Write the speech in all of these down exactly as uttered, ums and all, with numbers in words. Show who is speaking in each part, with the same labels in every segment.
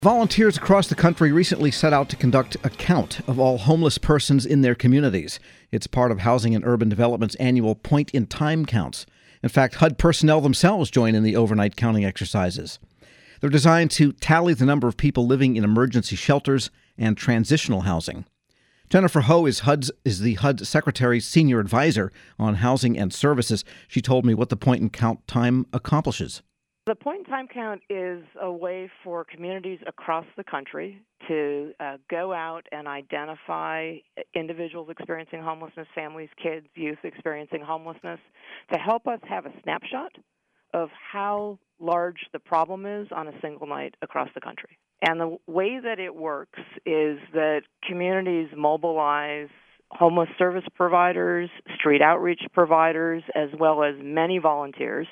Speaker 1: Volunteers across the country recently set out to conduct a count of all homeless persons in their communities. It's part of Housing and Urban Development's annual point-in-time counts. In fact, H U D personnel themselves join in the overnight counting exercises. They're designed to tally the number of people living in emergency shelters and transitional housing. Jennifer Ho is, H U D's, is the H U D Secretary's senior advisor on housing and services. She told me what the point-in-count time accomplishes.
Speaker 2: The point-in-time count is a way for communities across the country to uh, go out and identify individuals experiencing homelessness, families, kids, youth experiencing homelessness, to help us have a snapshot of how large the problem is on a single night across the country. And the way that it works is that communities mobilize homeless service providers, street outreach providers, as well as many volunteers,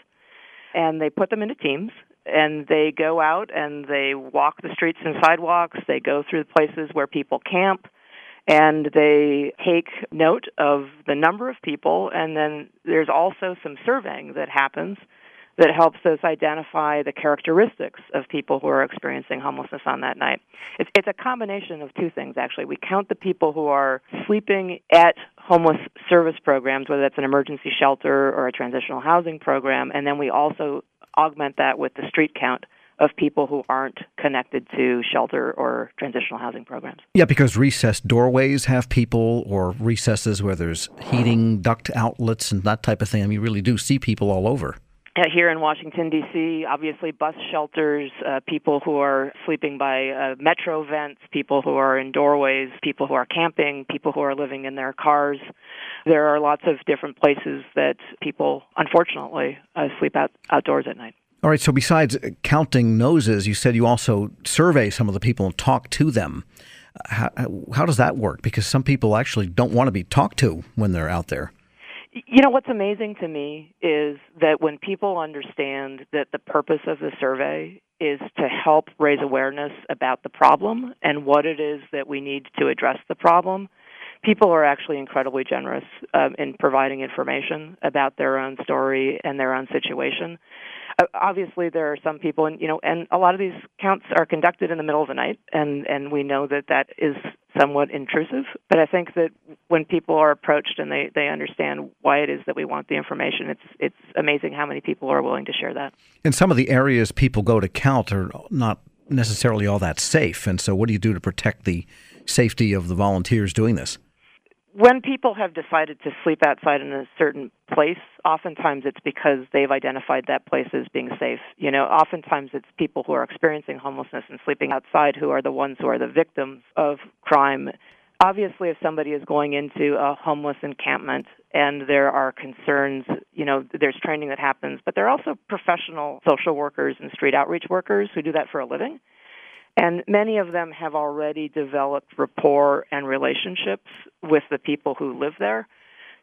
Speaker 2: and they put them into teams, and they go out and they walk the streets and sidewalks, they go through the places where people camp, and they take note of the number of people, and then there's also some surveying that happens that helps us identify the characteristics of people who are experiencing homelessness on that night. It's, it's a combination of two things, actually. We count the people who are sleeping at homeless service programs, whether that's an emergency shelter or a transitional housing program, and then we also augment that with the street count of people who aren't connected to shelter or transitional housing programs.
Speaker 1: Yeah, because recessed doorways have people, or recesses where there's heating duct outlets and that type of thing. I mean, you really do see people all over.
Speaker 2: Here in Washington, D C, obviously bus shelters, uh, people who are sleeping by uh, metro vents, people who are in doorways, people who are camping, people who are living in their cars. There are lots of different places that people, unfortunately, uh, sleep out outdoors at night.
Speaker 1: All right, so besides counting noses, you said you also survey some of the people and talk to them. How, how does that work? Because some people actually don't want to be talked to when they're out there.
Speaker 2: You know, what's amazing to me is that when people understand that the purpose of the survey is to help raise awareness about the problem and what it is that we need to address the problem, people are actually incredibly generous um, in providing information about their own story and their own situation. Uh, obviously, there are some people, and you know, and a lot of these counts are conducted in the middle of the night, and, and we know that that is somewhat intrusive. But I think that when people are approached and they, they understand why it is that we want the information, it's it's amazing how many people are willing to share that.
Speaker 1: And some of the areas people go to count are not necessarily all that safe. And so what do you do to protect the safety of the volunteers doing this?
Speaker 2: When people have decided to sleep outside in a certain place, oftentimes it's because they've identified that place as being safe. You know, oftentimes it's people who are experiencing homelessness and sleeping outside who are the ones who are the victims of crime. Obviously, if somebody is going into a homeless encampment and there are concerns, you know, there's training that happens, but there are also professional social workers and street outreach workers who do that for a living. And many of them have already developed rapport and relationships with the people who live there.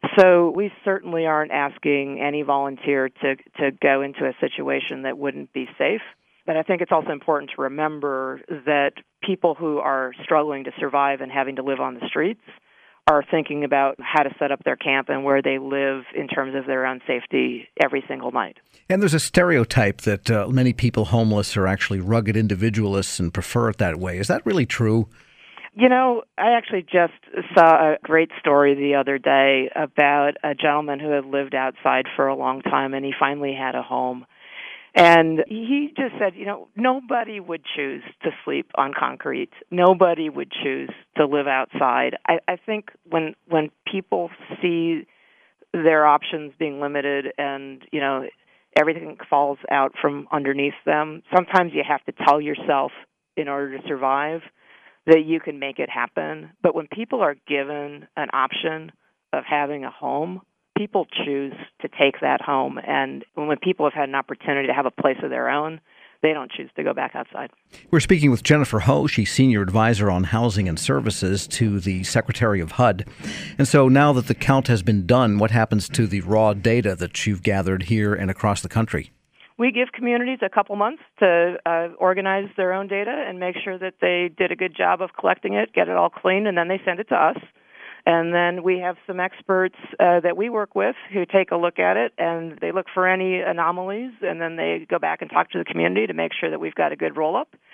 Speaker 2: So we certainly aren't asking any volunteer to, to go into a situation that wouldn't be safe. But I think it's also important to remember that people who are struggling to survive and having to live on the streets are thinking about how to set up their camp and where they live in terms of their own safety every single night.
Speaker 1: And there's a stereotype that uh, many people homeless are actually rugged individualists and prefer it that way. Is that really true?
Speaker 2: You know, I actually just saw a great story the other day about a gentleman who had lived outside for a long time, and he finally had a home. And he just said, you know, nobody would choose to sleep on concrete. Nobody would choose to live outside. I, I think when when people see their options being limited and, you know, everything falls out from underneath them, sometimes you have to tell yourself in order to survive that you can make it happen. But when people are given an option of having a home, people choose to take that home. And when people have had an opportunity to have a place of their own, they don't choose to go back outside.
Speaker 1: We're speaking with Jennifer Ho. She's Senior Advisor on Housing and Services to the Secretary of H U D. And so now that the count has been done, what happens to the raw data that you've gathered here and across the country?
Speaker 2: We give communities a couple months to uh, organize their own data and make sure that they did a good job of collecting it, get it all clean, and then they send it to us. And then we have some experts uh, that we work with who take a look at it, and they look for any anomalies, and then they go back and talk to the community to make sure that we've got a good roll-up.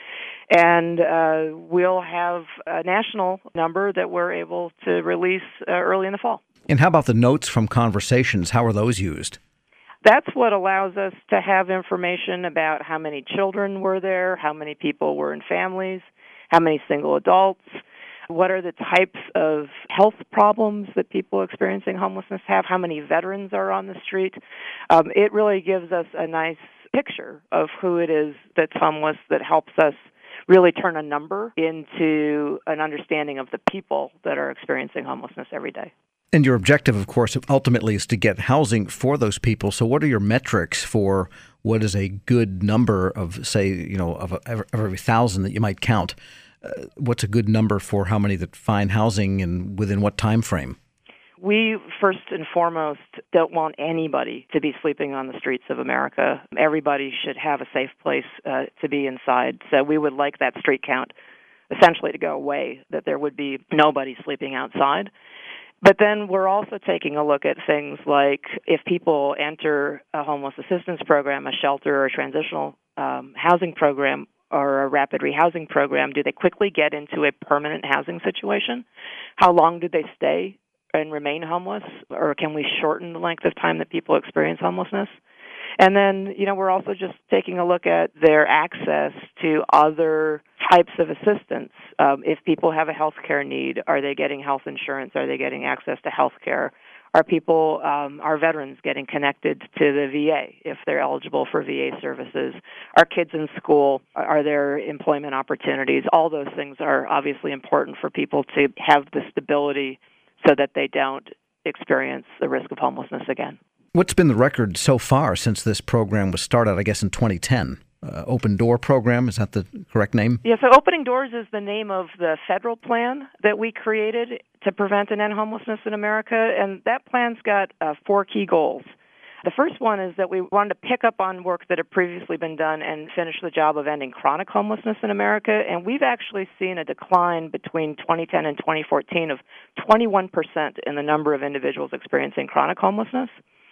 Speaker 2: And uh, we'll have a national number that we're able to release uh, early in the fall.
Speaker 1: And how about the notes from conversations? How are those used?
Speaker 2: That's what allows us to have information about how many children were there, how many people were in families, how many single adults, what are the types of health problems that people experiencing homelessness have, how many veterans are on the street. Um, it really gives us a nice picture of who it is that's homeless, that helps us really turn a number into an understanding of the people that are experiencing homelessness every day.
Speaker 1: And your objective, of course, ultimately is to get housing for those people. So what are your metrics for what is a good number of, say, you know, of every thousand that you might count? Uh, what's a good number for how many that find housing and within what time frame?
Speaker 2: We, first and foremost, don't want anybody to be sleeping on the streets of America. Everybody should have a safe place uh, to be inside. So we would like that street count essentially to go away, that there would be nobody sleeping outside. But then we're also taking a look at things like if people enter a homeless assistance program, a shelter, or a transitional um, housing program, or a rapid rehousing program, do they quickly get into a permanent housing situation? How long do they stay and remain homeless, or can we shorten the length of time that people experience homelessness? And then, you know, we're also just taking a look at their access to other types of assistance. Um, if people have a health care need, are they getting health insurance? Are they getting access to health care? Are people, um, are veterans getting connected to the V A if they're eligible for V A services? Are kids in school? Are there employment opportunities? All those things are obviously important for people to have the stability so that they don't experience the risk of homelessness again.
Speaker 1: What's been the record so far since this program was started, I guess, in twenty ten? Uh, Open Door Program, is that the correct name?
Speaker 2: Yeah, so Opening Doors is the name of the federal plan that we created to prevent and end homelessness in America, and that plan's got uh, four key goals. The first one is that we wanted to pick up on work that had previously been done and finish the job of ending chronic homelessness in America, and we've actually seen a decline between twenty ten and twenty fourteen of twenty-one percent in the number of individuals experiencing chronic homelessness.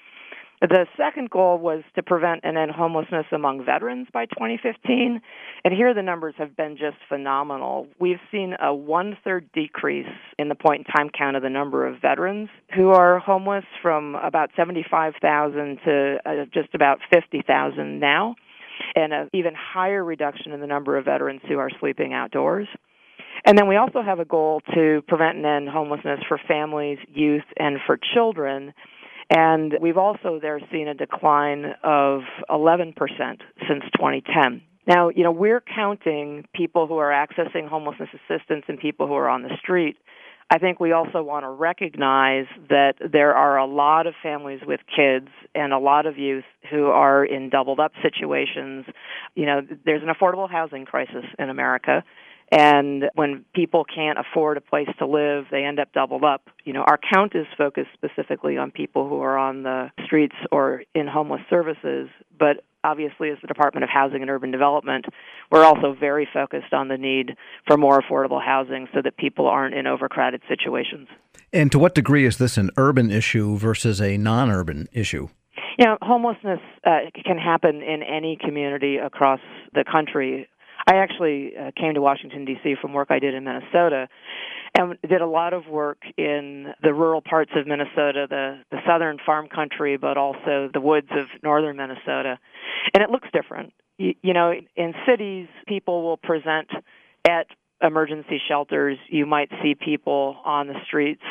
Speaker 2: The second goal was to prevent and end homelessness among veterans by twenty fifteen, and here the numbers have been just phenomenal. We've seen a one-third decrease in the point-in-time count of the number of veterans who are homeless from about seventy-five thousand to uh, just about fifty thousand now, and an even higher reduction in the number of veterans who are sleeping outdoors. And then we also have a goal to prevent and end homelessness for families, youth, and for children. And we've also there seen a decline of eleven percent since twenty ten. Now, you know, we're counting people who are accessing homelessness assistance and people who are on the street. I think we also want to recognize that there are a lot of families with kids and a lot of youth who are in doubled-up situations. You know, there's an affordable housing crisis in America. And when people can't afford a place to live, they end up doubled up. You know, our count is focused specifically on people who are on the streets or in homeless services, but obviously as the Department of Housing and Urban Development, we're also very focused on the need for more affordable housing so that people aren't in overcrowded situations.
Speaker 1: And to what degree is this an urban issue versus a non-urban issue?
Speaker 2: You know, homelessness uh, can happen in any community across the country. I actually uh, came to Washington, D C from work I did in Minnesota and did a lot of work in the rural parts of Minnesota, the, the southern farm country, but also the woods of northern Minnesota. And it looks different. You, you know, in cities, people will present at emergency shelters. You might see people on the streets.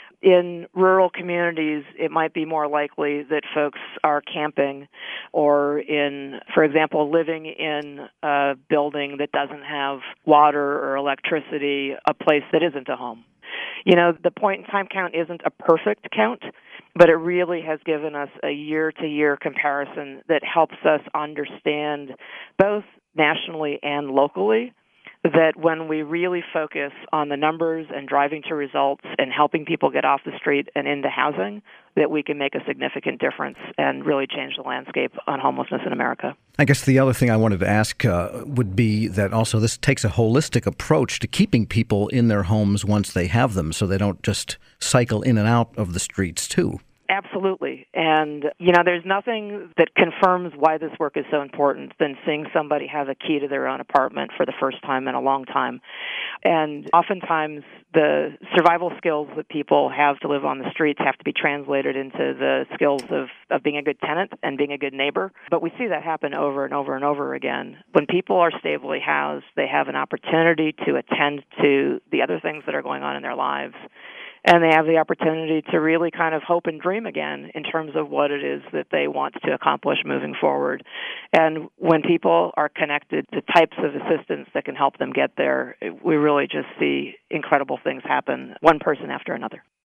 Speaker 2: In rural communities, it might be more likely that folks are camping or in, for example, living in a building that doesn't have water or electricity, a place that isn't a home. You know, the point-in-time count isn't a perfect count, but it really has given us a year-to-year comparison that helps us understand both nationally and locally that when we really focus on the numbers and driving to results and helping people get off the street and into housing, that we can make a significant difference and really change the landscape on homelessness in America.
Speaker 1: I guess the other thing I wanted to ask uh, would be that also this takes a holistic approach to keeping people in their homes once they have them so they don't just cycle in and out of the streets too.
Speaker 2: Absolutely. And, you know, there's nothing that confirms why this work is so important than seeing somebody have a key to their own apartment for the first time in a long time. And oftentimes the survival skills that people have to live on the streets have to be translated into the skills of, of being a good tenant and being a good neighbor. But we see that happen over and over and over again. When people are stably housed, they have an opportunity to attend to the other things that are going on in their lives. And they have the opportunity to really kind of hope and dream again in terms of what it is that they want to accomplish moving forward. And when people are connected to types of assistance that can help them get there, we really just see incredible things happen, one person after another.